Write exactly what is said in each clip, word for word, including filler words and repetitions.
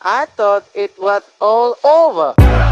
I thought it was all over.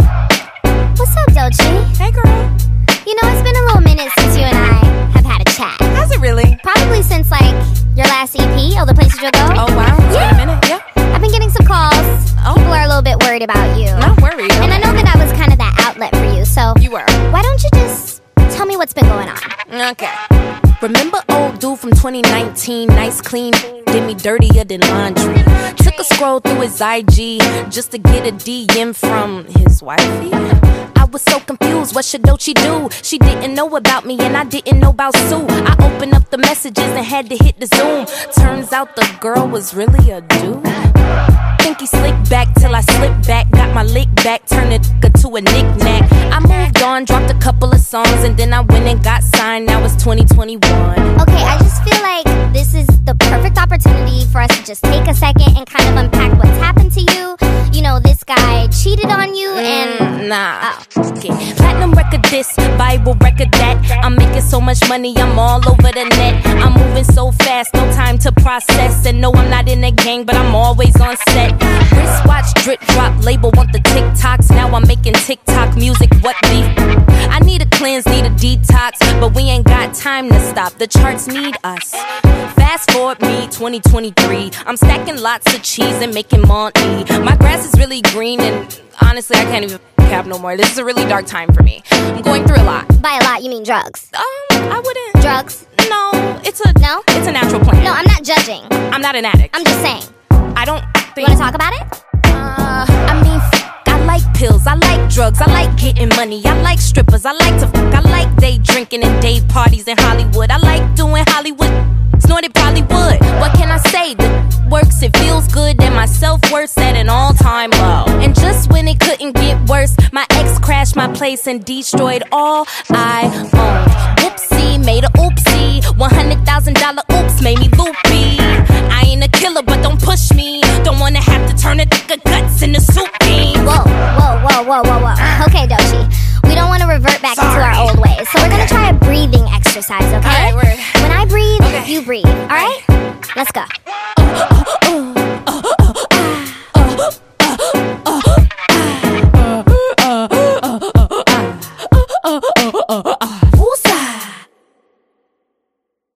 What's up, Doechii? Hey, girl. You know, it's been a little minute since you and I have had a chat. Has it really? Probably since, like, your last E P, All the Places You'll Go. Oh, wow. It's Yeah. been a minute. Yeah. I've been getting some calls. Oh. People are a little bit worried about you. Not worried. And I know that I was kind of that outlet for you, so You were. why don't you just tell me what's been going on? Okay. Remember old dude from twenty nineteen, nice clean, did me dirtier than laundry. Took a scroll through his I G just to get a D M from his wifey. I was so confused, what should Doechii do? She didn't know about me and I didn't know about Sue. I opened up the messages and had to hit the zoom. Turns out the girl was really a dude. Think he slicked back till I slipped back. Got my lick back, turned it to a knick-knack. I moved on, dropped a couple of songs, and then I went and got signed. Now it's twenty twenty-one. Okay, I just feel like this is the perfect opportunity for us to just take a second and kind of unpack what's happened to you. You know, this guy cheated on you and... Mm, nah. Oh. Okay. Platinum record this, Bible record that. I'm making so much money, I'm all over the net. I'm moving so fast, no time to process. And no, I'm not in a gang, but I'm always on set. Wristwatch, drip drop, label want the TikToks. Now I'm making TikTok music, what beef? I need a cleanse, need a detox, but we ain't got time to stop. The charts need us. Fast forward me, twenty twenty-three. I'm stacking lots of cheese and making money. My grass is really green and honestly, I can't even cap no more. This is a really dark time for me. I'm going through a lot. By a lot, you mean drugs. Um, I wouldn't. Drugs? No, it's a No? It's a natural plant. No, I'm not judging. I'm not an addict. I'm just saying. I don't You think. want to talk about it? Uh, I mean, f- I like pills, I like drugs, I like getting money, I like strippers, I like to fuck, I like day drinking and day parties in Hollywood. I like doing Hollywood, snorted probably would. What can I say? The works, it feels good, and my self-worth's at an all-time low. And just when it couldn't get worse, my ex crashed my place and destroyed all I owned. Whoopsie, made a oopsie, one hundred thousand dollar oops made me loopy. I ain't a killer, but don't push me. Don't wanna have to turn a nigga guts into soup beans. Whoa, whoa, whoa, whoa, whoa, whoa. Okay, Doechii. We don't want to revert back Sorry. into our old ways. So we're going to try a breathing exercise, okay? All right, word. When I breathe, Okay. you breathe. All right? Let's go.